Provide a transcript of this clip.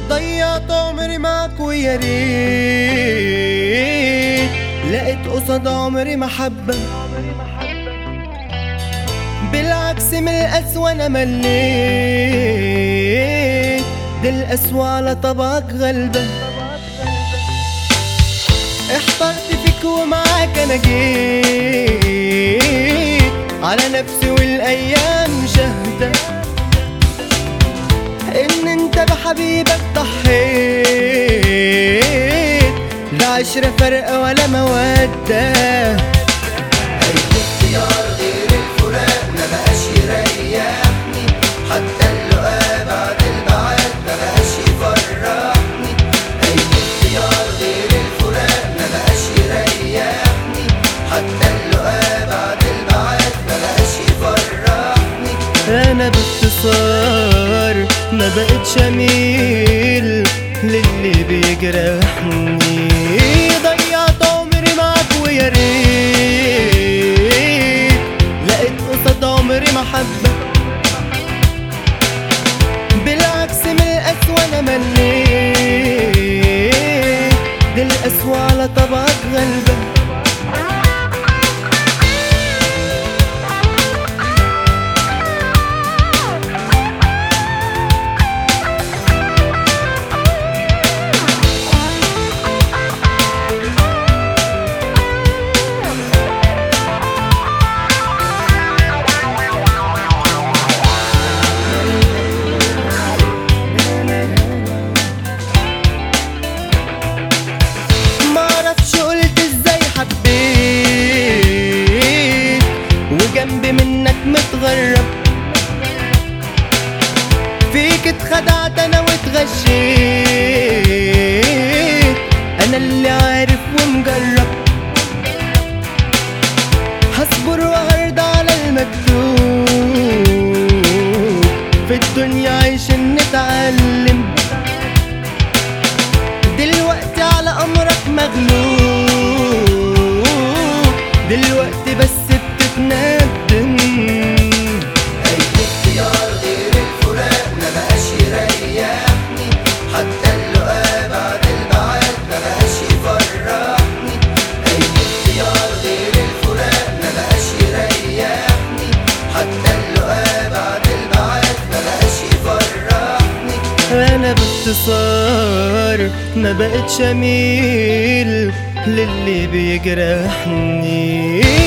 ضيعت عمري معك ويا ريت لقيت قصاد عمري محبة، بالعكس من القسوة أنا مليت، دي القسوة على طبعك غلبة. احترت فيك ومعاك أنا جيت، على نفسي والأيام شهدة إن أنت بحبيبك ضحيت، لا عشرة فرق ولا مودة. أي اختيار غير الفراق ما بقاش يريحني، حتى اللقاء بعد البعاد ما بقاش يفرحني. أي اختيار غير الفراق ما بقاش يريحني، حتى اللقاء بعد البعاد ما بقاش يفرحني. أنا باختصار ما بقتش أميل للي بيجرحني، ضيعت عمري معاك ويا ريت لقيت قصاد عمري محبة، بالعكس من القسوة أنا مليت، دي القسوة على طبعك غلبة. وجنبي منك متغرب، فيك اتخدعت انا واتغشيت، انا اللي عارف ومجرب، هصبر وهرضى على المكتوب، في الدنيا عايشين نتعلم، دلوقتي على امرك مغلوب، دلوقتي بس بتتندم. أي اختيار غير الفراق ما بقاش يريحني، حتى اللقاء بعد البعاد ما بقاش يفرحني. أي اختيار غير الفراق ما بقاش يريحني، حتى اللقاء بعد البعاد ما بقاش يفرحني. أنا باختصار ما بقتش أميل للي بيجرحني.